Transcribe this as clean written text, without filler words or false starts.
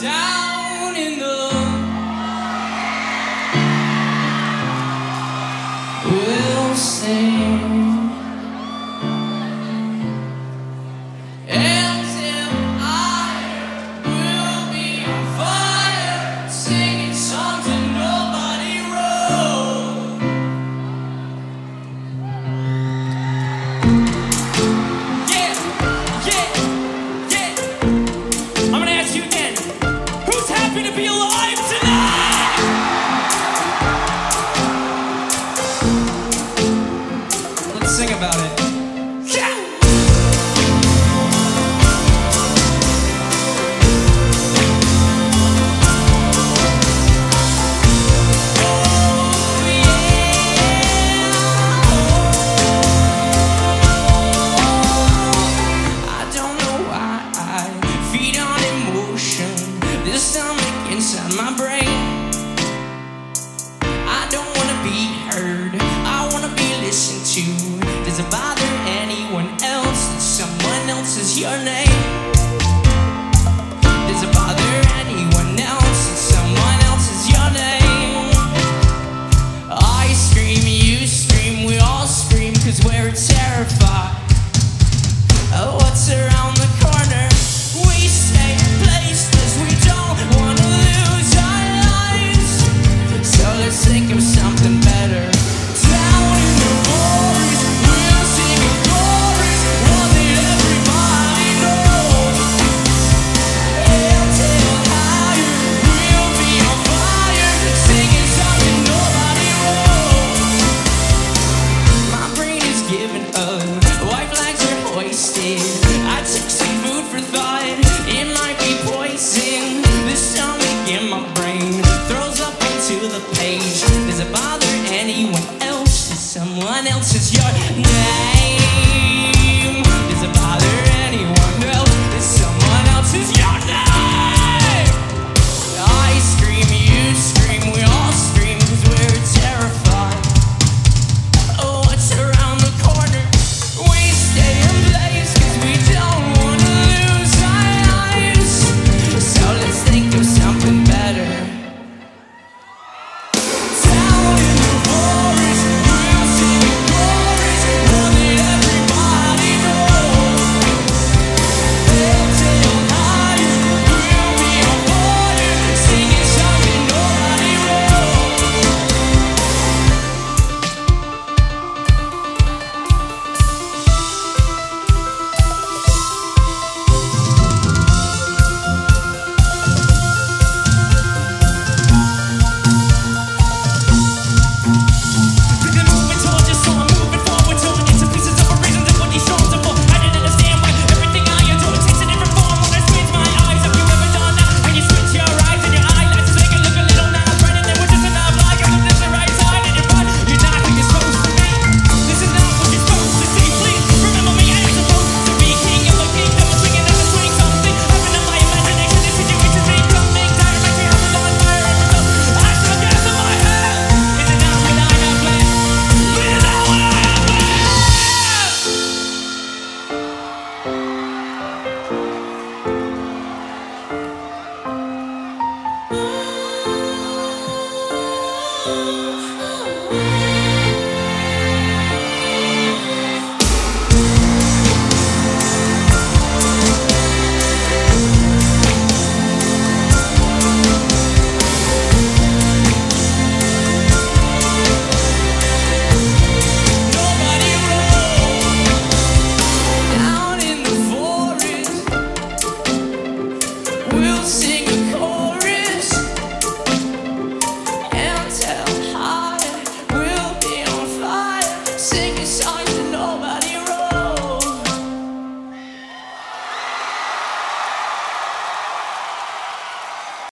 down in the we'll sing until I will be on fire, singing songs that nobody wrote. Yeah, yeah, yeah. I'm gonna ask you again. Who's happy to be alive tonight? Let's sing about it. Yeah! I don't know why I feed on emotion. This stomach inside my brain. I don't wanna be heard, I wanna be listened to. Does it bother anyone else that someone else is your name? Does it bother anyone else that someone else is your name? I scream, you scream, we all scream, cause we're terrified of what's around the corner. We stay places we don't wanna lose our lives. So let's think of something better. Down in the forest, we'll sing a chorus, one that everybody knows. Until higher, we'll be on fire, singing something nobody wrote. My brain is giving up, white flags are hoisted. I took some food for thought, it might be poison. The stomach in my brain throws up onto the page. Does it bother anyone else that someone else is your name? Does it bother anyone else that someone else is your name? I scream, you scream, we all scream, cause we're terrified. Oh, what's around the corner? We stay in place cause we don't wanna lose our lives. So let's think of something better. Down in the forest, we'll sing a chorus, one that everybody knows. Until higher, we'll be on fire, singing something nobody wrote. We've been moving towards you, so I'm moving forward to it. Into pieces of a reason to put these songs are for. I didn't understand why everything I adore takes a different form when I switch my eyes. Have you ever done that? When you switch your eyes and your eyelashes make it look a little not right, and then we're just enough like I'm just the right side and you're right. You're not who you're supposed to be. This is not what you're supposed to see. Please remember me, I ain't supposed to be king of a kingdom, swinging on the swing something. Open up my imagination, this situation's becoming dire. Makes me humble on fire every time I still gas in my head. Is it not what I have planned? Is it not what I have planned? Nobody wrote. Down in the forest, we'll sing a chorus. Until higher, we'll be on fire, singing songs